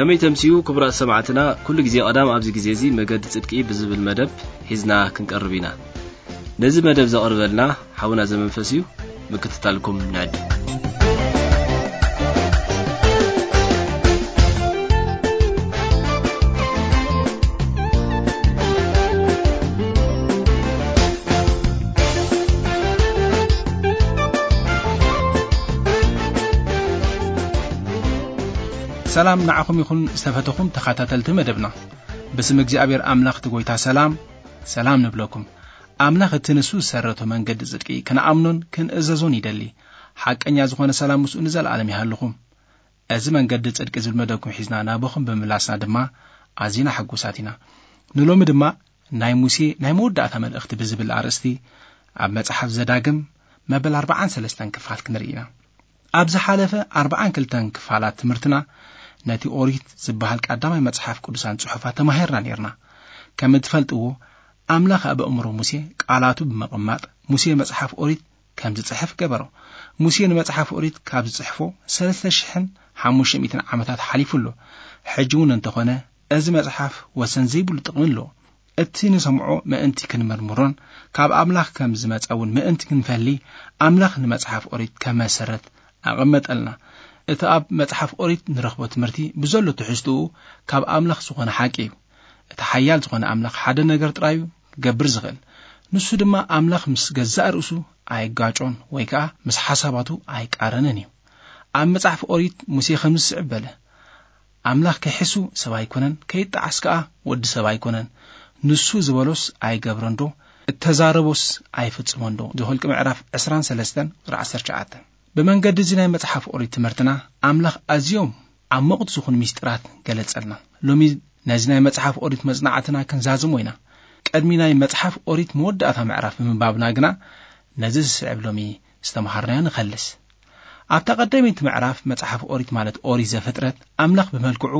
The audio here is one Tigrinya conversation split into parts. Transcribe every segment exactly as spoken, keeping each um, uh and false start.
كمي تمسيو كبرى سمعتنا كل جزي قدام أبز جزيزي مجد صدقي بزب المدب حزنا كنقربينا نزي مدب زقرب لنا حاولنا زمن فسيو مكتتالكم نعد سلام نعكم يكون استفتكم تخاتلت مدبنا بسم እግዚአብሔር አምላክ ትጎይታ ሰላም ሰላም ንብለኩም አምላክ ትንሱ ሰረቶ መንገድ ጽድቂ ከነአምኑን ከንእዘዞን ይደሊ ሐቀኛ ዝኾነ ሰላም ሙሱ እንዘል ዓለም ይሃልኩም እዚ መንገድ ጽድቂ ዝልመደኩም ሒዝና ናበኹም በመላስና ድማ አዚና ሐጉሳቲና ንሎም ድማ ናይ ሙሴ ናይ መወዳእታ መልእኽቲ ብዝብል አርእስቲ ኣብ መጽሐፍ ዘዳግም መበል አርባዓ ወሰለስተ ክፋል ክንሪኢና ኣብዚ ሓለፈ አርባዓ ወክልተ ክፋላት ትምህርትና ነቲ ኦሪት ዝበሃል ቀዳማይ መጽሐፍ ቅዱሳን ጽሑፋት ተማሂርና ነርና ከም ትፈልጥዎ አምላኽ ኣብ እምሮ ሙሴ ቃላቱ በመቀማጥ ሙሴ መጽሐፍ ኦሪት ከም ዝጽሕፍ ገበሮ ሙሴ ንመጽሐፍ ኦሪት ካብ ዝጽሕፎ ሰለስተ ሽሕ ወሓሙሽተ ሚእቲ ዓመታት ሓሊፉሎ ሕጂውን እንተኾነ እዚ መጽሐፍ ወሰን ዘይብሉ ጥቕምሎ እቲ ንሰምዖ ምእንቲ ክንመርምሮን ካብ አምላኽ ከም ዝመጻውን ምእንቲ ክንፈሊ አምላኽ ንመጽሐፍ ኦሪት ከመሰረት አቀመጠልና እቲ ኣብ መጽሐፍ ኦሪት ንረኽቦ ትምህርቲ ብዘሎ ትሕዝቱኡ ካብ አምላኽ ዝኾነ ሓቂ እቲ ሓያል ዝኾነ አምላኽ ሓደ ነገር ጥራዩ ገብር ዝኽእል ንሱ ድማ አምላኽ ምስ ገዛእ ርእሱ ኣይጋጮን ወይ ከዓ ምስ ሓሳባቱ ኣይቃረንን እዩ ኣብ መጽሐፍ ኦሪት ሙሴ ከም ዝስዕበለ አምላኽ ከሕሱ ሰብ ኣይኮነን ከይጣዓስ ከዓ ወዲ ሰብ ኣይኮነን ንሱ ዝበሎስ ኣይገብሮንዶ እተዛረቦስ ኣይፍጽሞንዶ ዝኸልቅ ምዕራፍ عشرين وثلاثين ቁጥር عشرة وتسعة በመንገድ እዚ ናይ መጽሐፍ ኦሪት ትምህርትና አምላኽ ኣዝዮም ዓመቕቲ ዝኾኑ ሚስጥራት ገለጸልና ሎሚ ነዚ ናይ መጽሐፍ ኦሪት መጽናዕትና ክንዛዝም ወይና ቀድሚ ናይ መጽሐፍ ኦሪት መወዳእታ ምዕራፍ ምንባብና ግና ነዚ ዝስዕብ ሎሚ ዝተምሃርናዮ ንኸልስ ኣብ ተቐዳሚት ምዕራፍ መጽሐፍ ኦሪት ማለት ኦሪት ዘፍጥረት አምላኽ በመልክዑ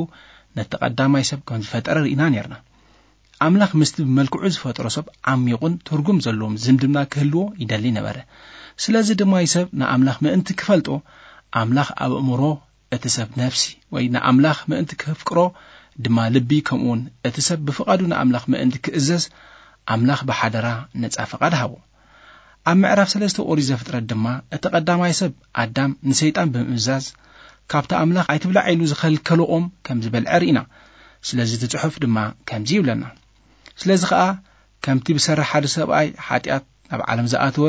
ነተቀዳማይ ሰብ ከም ዝፈጠረ ርኢና ነርና አምላኽ ምስቲ በመልክዑ ዝፈጠረ ሰብ ዓሚቑን ትርጉም ዘለዎም ዝምድና ክህልዎ ይደሊ ነበረ ስለዚህ ድማ ይሰብ ንአምላኽ ምእንቲ ክፈልጦ አምላኽ ኣብ እምሮ እቲ ሰብ ነፍሲ ወይ ንአምላኽ ምእንቲ ክፍቅሮ ድማ ልቢ ከምኡን እቲ ሰብ ብፍቃዱ ንአምላኽ ምእንቲ ክእዘዝ አምላኽ በሓደራ ነጻ ፈቃድ ሃቦ ኣብ ምዕራፍ ሰለስተ ኦሪት ዘፍጥረት ድማ እቲ ቀዳማይ ሰብ አዳም ንሰይጣን ብምእዛዝ ካብታ አምላኽ ኣይትብላዕ ኢሉ ዝኸልከሎኦም ከም ዝበልዐ ርኢና ስለዚህ ትጽሑፍ ድማ ከምዚ ይብለና ስለዚህ ከዓ ከምቲ ብሰራሕ ሓደ ሰብኣይ ኃጢአት ኣብ ዓለም ዝኣተወ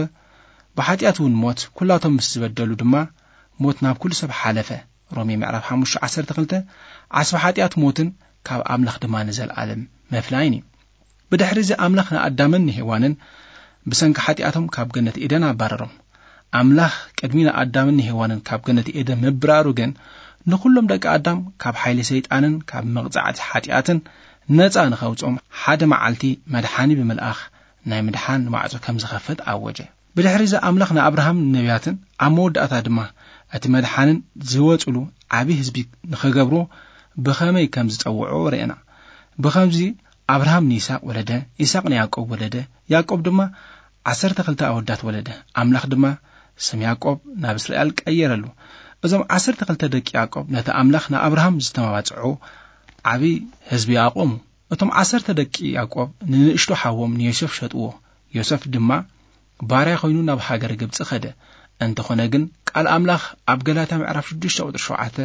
በኃጢአቱን ሞት ኩላቶም ምስ ዝበደሉ ድማ ሞት ናብ ኩሉ ሰብ ሓለፈ ሮሜ ምዕራፍ خمسة عشر تخلته ዓስበ ኃጢአት ሞትን ካብ አምላኽ ድማ ንዘለዓለም መፍላይኒ ብድሕሪ እዚ አምላኽ ንኣዳምን ሔዋንን ብሰንኪ ኃጢአቶም ካብ ገነት ኤደን ኣባረሮም አምላኽ ቅድሚና ኣዳምን ሔዋንን ካብ ገነት ኤደን ምብራሩ ግን ንኹሎም ደቂ አዳም ካብ ሓይሊ ሰይጣንን ካብ መቕጻዕቲ ኃጢአትን ነፃ ንኸውጾም ሓደ መዓልቲ መድሓኒ ብምልኣኽ ናይ ምድሓን ማዕጾ ከም ዝኸፈት ኣወጀ ብድሕሪ እዚ አምላኽ ንኣብርሃም ነቢያትን ኣብ መወዳእታ ድማ እቲ መድሓንን ዝወጽሉ ዓቢ ህዝቢ ንኸገብሮ ብኸመይ ከም ዝጸውዖ ርኢና ብኸምዚ አብርሃም ንይስሐቅ ወለደ ይስሐቅ ንያዕቆብ ወለደ ያዕቆብ ድማ عشرة ክልተ ኣወዳት ወለደ አምላኽ ድማ ስም ያዕቆብ ናብ እስራኤል ቀየረሉ እዞም عشرة ክልተ ደቂ ያዕቆብ ነቲ አምላኽ ንኣብርሃም ዝተማባጽዑ ዓቢ ህዝቢ ያዕቆብ እቶም عشرة ደቂ ያዕቆብ ንንእሽቶ ሓዎም ንዮሴፍ ሸጥዎ ዮሴፍ ድማ ባሪያ ኮይኑ ናብ ሃገር ግብጽ ኸደ እንተኾነ ግን ቃል አምላኽ ኣብ ገላትያ ምዕራፍ ሽዱሽተ ቁጥር ሸውዓተ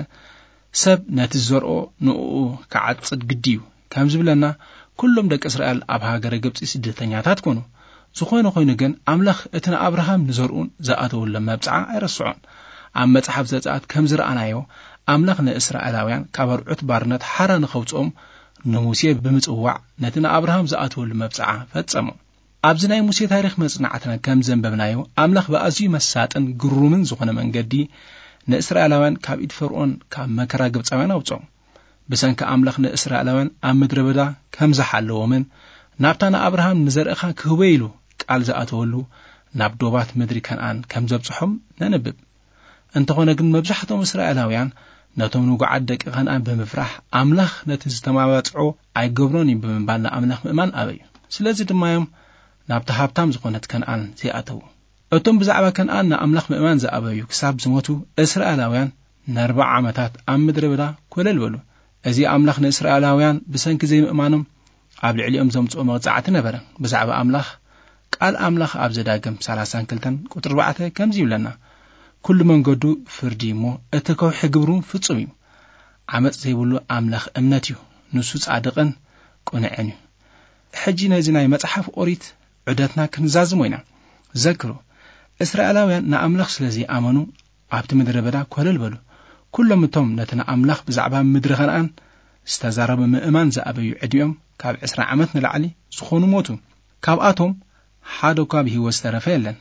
ሰብ ነቲ ዘርኦ ንኡ ከዓጽድ ግድዩ ከም ዝብለና ኩሎም ደቂ እስራኤል ኣብ ሃገር ግብጽ ስደተኛታት ኮኑ ዝኾነ ኮይኑ ግን አምላኽ እቲ ንኣብርሃም ንዘርኡን ዝኣተውሎም መብጽዓ ኣይረስዖን ኣብ መጽሐፍ ዘጸአት ከም ዝረአናዮ አምላኽ ንእስራኤላውያን ካብ ኣርዑት ባርነት ሓራ ንኸውጾም ንሙሴ ብምጽዋዕ ነቲ ንኣብርሃም ዝኣተውሎም መብጽዓ ፈጸሙ ኣብዚ ናይ ሙሴ ታሪኽ መጽናዕትና ከም ዘንበብናዮ አምላኽ በኣዝዩ መሳጥን ግሩምን ዝኾነ መንገዲ ንእስራኤላውያን ካብ ኢድ ፈርዖን ካብ መከራ ግብጻውያን ኣውጾም ብሰንኪ አምላኽ ንእስራኤላውያን ኣብ ምድረ በዳ ከም ዝሓለዎምን ናብታ ንኣብርሃም ንዘርኢኻ ክህቦ ኢሉ ቃል ዝኣተወሉ ናብ ዶባት ምድሪ ከነዓን ከም ዘብጽሖም ነንብብ እንተኾነ ግን መብዛሕትኦም እስራኤላውያን ነቶም ንጉዓት ደቂ ከነዓን ብምፍራሕ አምላኽ ነቲ ዝተማባጽዑ ኣይገብሮን ብምባል ንኣምላኽ ምእማን ኣበዩ ስለዚህ ድማዮም ናብታ ሃብታም ዝኾነት ከነዓን ዝኣተው እቶም ብዛዕባ ከነዓን ንኣምላኽ ምእማን ዝኣበዩ ክሳብ ዝሞቱ እስራኤላውያን ንኣርባዓ ዓመታት ኣብ ምድረ በዳ ኮለል በሉ እዚ ኣምላኽ ንእስራኤላውያን ብሰንኪ ዘይምእማኖም ኣብ ልዕሊኦም ዘምጽኦ መቕጻዕቲ ነበረ። ብዛዕባ ኣምላኽ ቃል ኣምላኽ ኣብ ዘዳግም ሰላሳ ወተን ቁጥሪ ኣርባዕተ ከምዚ ይብለና ኩሉ መንገዱ ፍርዲ እሞ እቲ ከውሒ ግብሩ ፍጹም እዩ። ዓመፅ ዘይብሉ ኣምላኽ እምነት እዩ፣ ንሱ ጻድቕን ቁንዕን እዩ። ሕጂ ነዚ ናይ መጽሓፍ ኦሪት ዑደትና ክንዛዝም ኢና። ዘክሩ እስራኤላውያን ንኣምላኽ ስለዚ ኣመኑ ኣብቲ ምድረ በዳ ኮለል በሉ። ኩሎም እቶም ነቲ ንኣምላኽ ብዛዕባ ምድሪ ከነኣን ዝተዛረበ ምእማን ዝኣበዩ ዕድሚኦም ካብ ዕስራ ዓመት ንላዕሊ ዝኾኑ ሞቱ። ካብኣቶም ሓደ እኳ ብሂወት ዝተረፈ የለን።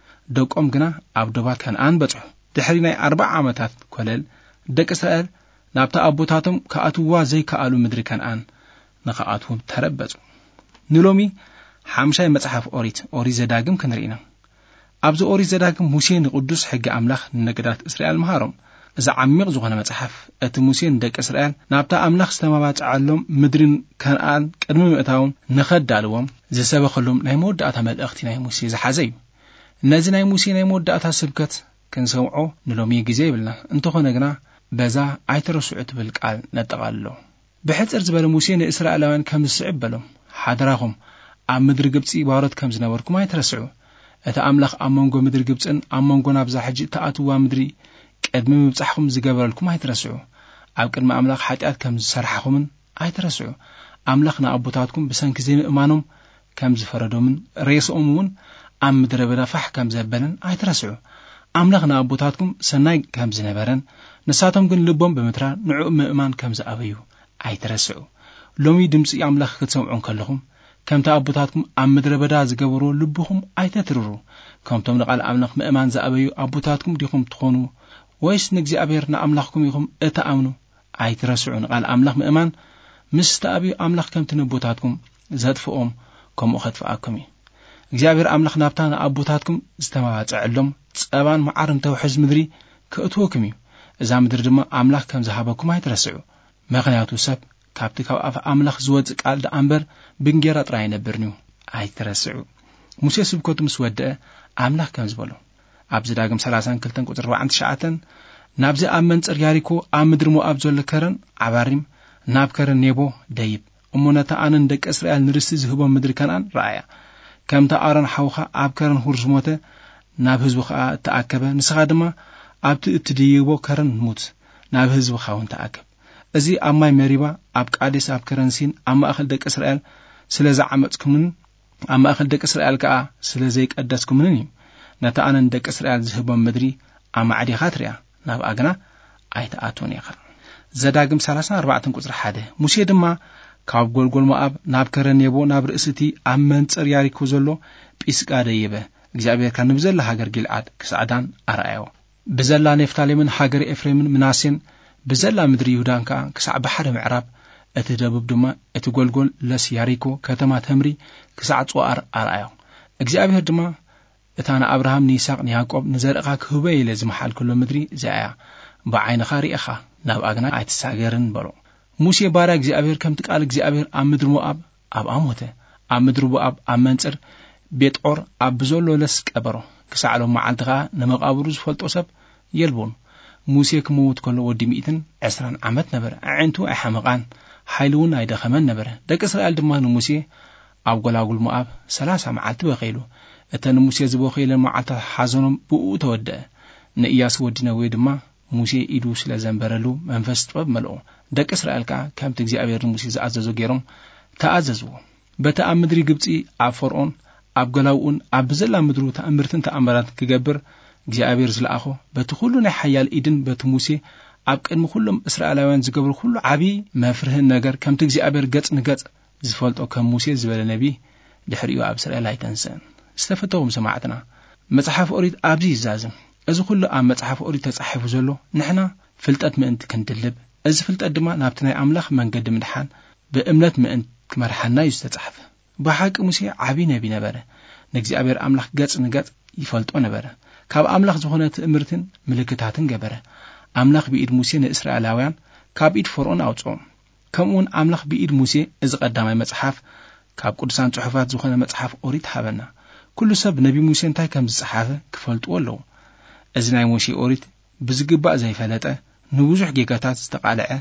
ደቆም ግና ኣብ ዶባት ከነኣን በጽሑ። ድሕሪ ናይ ኣርባዓ ዓመታት ኮለል ደቂ እስራኤል ናብታ ኣቦታቶም ከኣትዋ ዘይከኣሉ ምድሪ ከነኣን ንኸኣትዉ ተረበጹ። ንሎሚ ሓምሻይ መጽሓፍ ኦሪት ኦሪት ዘዳግም ክንርኢና። ኣብዚ ኦሪት ዘዳግም ሙሴ ንቅዱስ ሕጊ ኣምላኽ ንነገዳት እስራኤል መሃሮም። እዚ ዓሚቕ ዝኾነ መጽሓፍ እቲ ሙሴ ንደቂ እስራኤል ናብታ ኣምላኽ ዝተመባጽዓሎም ምድርን ከነኣን ቅድሚ ምእታውን ንኸዳልዎም ዝሰበኸሎም ናይ መወዳእታ መልእኽቲ ናይ ሙሴ ዝሓዘ እዩ። ነዚ ናይ ሙሴ ናይ መወዳእታ ስብከት ክንሰምዖ ንሎሚ ግዜ ይብልና። እንተኾነ ግና በዛ ኣይተረስዑ ትብል ቃል ነጠቓልሎ። ብሕፅር ዝበለ ሙሴ ንእስራኤላውያን ከም ዝስዕብ በሎም፣ ሓደራኹም ኣብ ምድሪ ግብፂ ባሮት ከም ዝነበርኩም ኣይተረስዑ። እቲ ኣምላኽ ኣብ መንጎ ምድሪ ግብፅን ኣብ መንጎ ናብዛ ሕጂ ተኣትዋ ምድሪ ቅድሚ ምብጻሕኩም ዝገበረልኩም ኣይተረስዑ። ኣብ ቅድሚ ኣምላኽ ሓጢኣት ከም ዝሰርሓኹምን ኣይተረስዑ። ኣምላኽ ንኣቦታትኩም ብሰንኪ ዘይምእማኖም ከም ዝፈረዶምን ሬስኦም እውን ኣብ ምድረ በዳ ፋሕ ከም ዘበለን ኣይተረስዑ። ኣምላኽ ንኣቦታትኩም ሰናይ ከም ዝነበረን ንሳቶም ግን ልቦም ብምትራር ንዑ ምእማን ከም ዝኣበዩ ኣይተረስዑ። ሎሚ ድምፂ ኣምላኽ ክትሰምዑ ከለኹም ከምቲ ኣቦታትኩም ኣብ ምድረ በዳ ዝገበሮ ልብኹም ኣይተትርሩ። ከምቶም ንቓል ኣምላኽ ምእማን ዝኣበዩ ኣቦታትኩም ዲኹም ትኾኑ ወይስ ንእግዚኣብሔር ንኣምላኽኩም ኢኹም እተኣምኑ ኣይትረስዑ። ንቓል ኣምላኽ ምእማን ምስ ተኣብዩ ኣምላኽ ከምቲ ንቦታትኩም ዘጥፍኦም ከምኡ ኸጥፍኣኩም እዩ። እግዚአብሔር ኣምላኽ ናብታ ንኣቦታትኩም ዝተማባጽዐሎም ጸባን መዓርን ተውሕዝ ምድሪ ከእትወኩም እዩ። እዛ ምድሪ ድማ ኣምላኽ ከም ዝሃበኩም ኣይትረስዑ። ምኽንያቱ ሰብ ካብቲ ካብ ኣፍ ኣምላኽ ዝወጽእ ቃል ደኣምበር ብንጌራ ጥራይ ነብርኒ ኣይትረስዑ። ሙሴ ስብከቱ ምስ ወድአ ኣምላኽ ከም ዝበሎ ኣብ ዘዳግም ሰላሳ ወተን ቁጥሪ ኣርባዕተ ትሽዓተ ናብዚ ኣብ መንጽር ያሪኮ ኣብ ምድሪ ሞኣብ ዘሎ ከረን ዓባሪም ናብ ከረን ኔቦ ደይብ እሞ ነታ ኣነን ደቂ እስራኤል ንርስቲ ዝህቦም ምድሪ ከነኣን ረኣያ። ከምታ ኣሮን ሓውኻ ኣብ ከረን ሁር ዝሞተ ናብ ህዝቡ ኸዓ እተኣከበ ንስኻ ድማ ኣብቲ እትድይቦ ከረን ሙት ናብ ህዝብኻ እውን ተኣከብ። እዚ ኣብ ማይ መሪባ ኣብ ቃዴስ ኣብ ከረን ሲን ኣብ ማእኸል ደቂ እስራኤል ስለ ዝዓመፅኩምን ኣብ ማእኸል ደቂ እስራኤል ከዓ ስለ ዘይቀደስኩምን እዩ። ነታ ኣነን ደቂ እስራኤል ዝህቦም ምድሪ ኣብ ማዕዲኻ ትርያ ናብ ኣግና ኣይተኣቶን ኢኻ። ዘዳግም ሰላሳ ኣርባዕተ ቁጥሪ ሓደ ሙሴ ድማ ካብ ጎልጎል ሞኣብ ናብ ከረን ኔቦ ናብ ርእስቲ ኣብ መንጽር ያሪኮ ዘሎ ጲስቃ ደይበ። እግዚአብሔርካ ንብዘላ ሃገር ጊልዓድ ክሳዕዳን ኣርኣዮ ብዘላ ኔፍታሌምን ሃገር ኤፍሬምን ምናሴን ብዘላ ምድሪ ይሁዳን ከዓ ክሳዕ ባሕሪ ምዕራብ እቲ ደቡብ ድማ እቲ ጎልጎል ለስ ያሪኮ ከተማ ተምሪ ክሳዕ ጽዋር ኣርኣዮ። እግዚአብሔር ድማ እታ ንኣብርሃም ንይስሐቅ ንያዕቆብ ንዘርእኻ ክህበ ኢለ ዝመሓልክሎ ምድሪ እዚኣያ ብዓይንኻ ሪኢኻ ናብ ኣግና ኣይትሳገርን በሎ። ሙሴ ባርያ እግዚአብሔር ከምቲ ቃል እግዚአብሔር ኣብ ምድሪ ሞኣብ ኣብ ኣሞተ ኣብ ምድሪ ሞኣብ ኣብ መንጽር ቤትዖር ኣብ ብዘሎ ለስ ቀበሮ ክሳዕ ሎም መዓልቲ ከዓ ንመቃብሩ ዝፈልጦ ሰብ የልቦን። ሙሴ ክመውት ከሎ ወዲ ሚእትን ዕስራን ዓመት ነበረ። ኣዒንቱ ኣይሓመቓን ሓይሉ እውን ኣይደኸመን ነበረ። ደቂ እስራኤል ድማ ንሙሴ ኣብ ጎላጉል ሞኣብ ሰላሳ መዓልቲ በኸይሉ። እተን ሙሴ ዝበኸይለን መዓልታት ሓዘኖም ብኡ ተወድአ። ንኢያሱ ወዲ ነዌ ድማ ሙሴ ኢዱ ስለ ዘንበረሉ መንፈስ ጥበብ መልኦ። ደቂ እስራኤል ከዓ ከምቲ እግዚአብሔር ሙሴ ዝኣዘዞ ገይሮም ተኣዘዝዎ። በቲ ኣብ ምድሪ ግብፂ ኣብ ፈርዖን ኣብ ገላውኡን ኣብ ብዘላ ምድሩ ተኣምርትን ተኣምራት ክገብር እግዚአብሔር ዝለኣኾ በቲ ኩሉ ናይ ሓያል ኢድን በቲ ሙሴ ኣብ ቅድሚ ኩሎም እስራኤላውያን ዝገብሩ ኩሉ ዓብዪ መፍርህን ነገር ከምቲ እግዚአብሔር ገጽ ንገጽ ዝፈልጦ ከም ሙሴ ዝበለ ነቢ ድሕሪኡ ኣብ እስራኤል ኣይተንስአን። ዝተፈተኹም ሰማዕትና መጽሓፍ ኦሪት ኣብዚ ይዛዝም። እዚ ኩሉ ኣብ መጽሓፍ ኦሪት ተጻሒፉ ዘሎ ንሕና ፍልጠት ምእንቲ ክንድልብ፣ እዚ ፍልጠት ድማ ናብቲ ናይ ኣምላኽ መንገዲ ምድሓን ብእምነት ምእንቲ ክመርሓና እዩ ዝተጻሕፈ። ብሓቂ ሙሴ ዓብዪ ነቢ ነበረ። ንእግዚአብሔር ኣምላኽ ገጽ ንገጽ ይፈልጦ ነበረ። ካብ ኣምላኽ ዝኾነ ትእምርትን ምልክታትን ገበረ። ኣምላኽ ብኢድ ሙሴ ንእስራኤላውያን ካብ ኢድ ፈርዖን ኣውፅኦም። ከምኡውን ኣምላኽ ብኢድ ሙሴ እዚ ቀዳማይ መጽሓፍ ካብ ቅዱሳን ጽሑፋት ዝኾነ መጽሓፍ ኦሪት ሃበና። ኩሉ ሰብ ነቢ ሙሴ እንታይ ከም ዝጸሓፈ ክፈልጥዎ ኣለዎ። እዚ ናይ ሙሴ ኦሪት ብዝግባእ ዘይፈለጠ ንብዙሕ ጌጋታት ዝተቃልዐ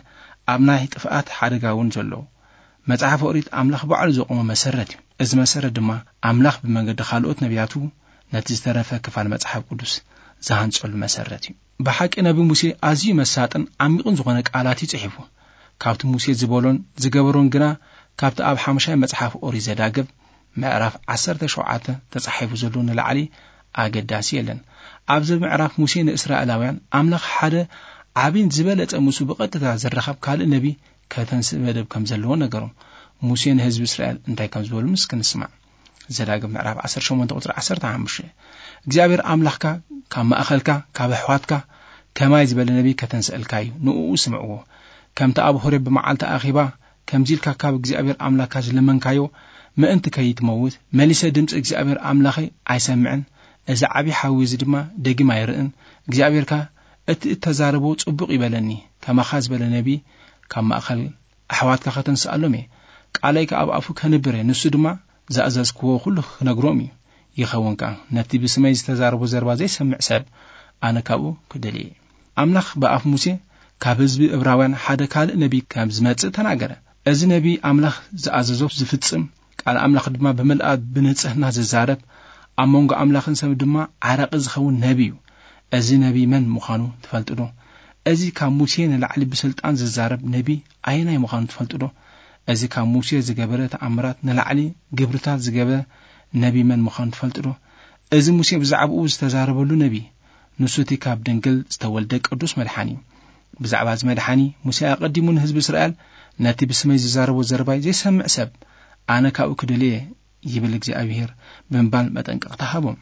أبناء طفئات حدقاون زلو مصحف أوريت أملاخ بعل زقوم مسرت إز مسرت دما أملاخ بمنقد خالقوت نبياتو نتسترفه كفال مصحف قدس زهانصل مسرت بحق نبي موسى أزي مساتن عميقن زغونه قالات يصحفو كابت موسى زبولون زغبرون غنا كابت أب حمشاي مصحف أوريت زداغب معرف عشرة شوعته تصحفو زلون لعلي أقداس يلن أبز معرف موسى نإسرائيلاويان أملاخ حدا عابين زبالة موسى بقدتا زرخب كال النبي كتنس مدب كم زلون نقرم موسى نهزب إسرائيل انتاي كم زبول مسك نسمع زلاقب معرف عشر شومان تقطر عشر تعمشه እግዚአብሔር አምላኽካ ካብ ማእኸልካ ካብ ኣሕዋትካ ከማይ ዝበለ ነቢ ከተንስአልካዩ ንኡ ስምዕዎ ከምቲ ኣብ ሆሬብ በመዓልቲ ኣኺባ ከምዚልካ ካብ እግዚአብሔር አምላኽካ ዝለመንካዮ ምእንቲ ከይትመውት መሊሰ ድምፂ እግዚአብሔር አምላኺ ኣይሰምዕን እዚ ዓቢ ሓዊ እዚ ድማ ደጊም ኣይርእን እግዚአብሔርካ እቲ እተዛረቦ ጽቡቕ ይበለኒ ከማኻ ዝበለ ነቢ ካብ ማእኸል ኣሕዋትካ ከተንስአሎም ቃለይካ ኣብ ኣፉ ከንብረ ንሱ ድማ ዘኣዘዝክዎ ኩሉ ክነግሮም እዩ يخونك نتي بسمي استزاربو زربا زي سمع سب أنا كابو كدلي أملاخ بأف موسى كابزب إبراوان حدا كال نبي كام زمات تناجرة أز نبي أملاخ زعززوف زفتسم قال أملاخ دما بملأ بنتصحنا ززارب أمونغ أملاخ نسم دما عرق زخون نبيو أز نبي من مخانو تفلتلو أزي كام موسى نلعلي بسلطان ززارب نبي أيناي مخانو تفلتلو أزي كام موسى زجبرة أمرات نلعلي جبرتات زجبرة نبي من مخان تفلتلو إذا موسى بزعبو استزاربلو نبي نسوتي كاب دنجل استولدك قدوس مدحاني بزعباز مدحاني موسى أقدمون حزب إسرائيل ناتي بسمي زاربو زرباي زي سمع سب أنا كاو كدليه يبلغ زي أبيهر بنبال متنقق تحابهم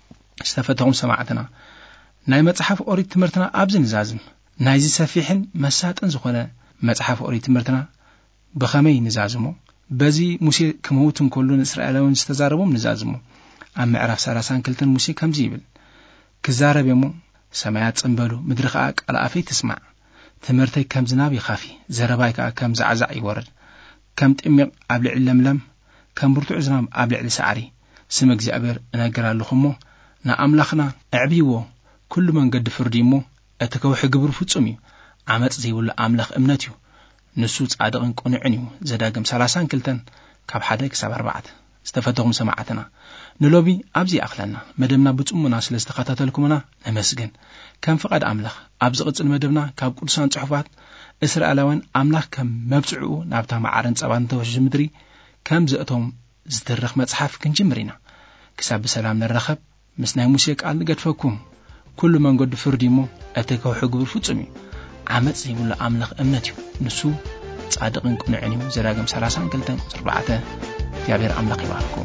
استفتهم سماعتنا ناي مصحف أوريت تمرتنا أبزن زازم نايزي سفيحن مسات انزخونا مصحف أوريت تمرتنا بخمي نزازمو بزي موسى كموتن كلون إسرائيلون استزاربهم نزازمو أما عرف سارسان كلتن موسى كم زيبل كزارب يمو سمايات صنبلو مدرخاك على أفي تسمع تمرتي كم زناب يخافي زربايك كم زعزع يورد كم تأميق أبلع اللملم كم برتع زنام أبلع لسعري سمك زعبر نقرأ لخمو نا أملخنا أعبيوه كل من قد فرديمو أتكوح قبر فتسمي عمت زي ولا أملخ أمنتيو نسوت عادقن قنعنيو زداقم سلاسان كلتن كاب حداك سبع بعد استفتهم سماعتنا نلوبي أبزي أخلنا مدمنا بتأمنا سلستخاتاتلكمنا نمسجن كم فقد أملخ أبزقت المدمنا كاب قدسان صحفات إسرائيلوان أملخ كم مبسعو نابتها معارن صبان توجه مدري كم زقتهم زدرخ مصحف كنجمرينا كساب سلام نرخب مسنا موسيقى قال قد فكم كل من قد فرديمو أتكو حقور فتسمي عمت زي ولا أملخ أمنتيو نسو صادقن قنعنيو زراقم سلاسان كلتن أربعة يابير أملخ يباركم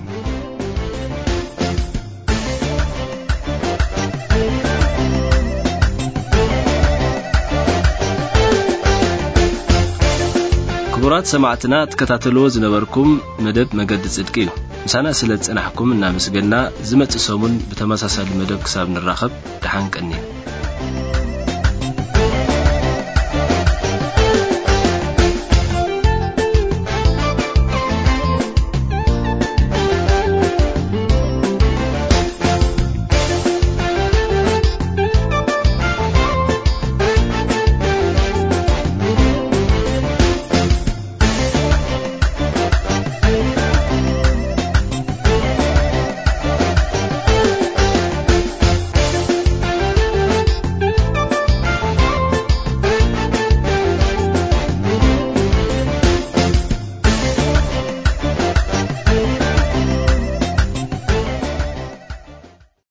كبرات سمعتنا تكتاتلو زنبركم مدب مقد صدقيو مسانا سلت صنحكم እና مسجلنا زمت سومن بتماساسل مدب كساب نراخب دحان قني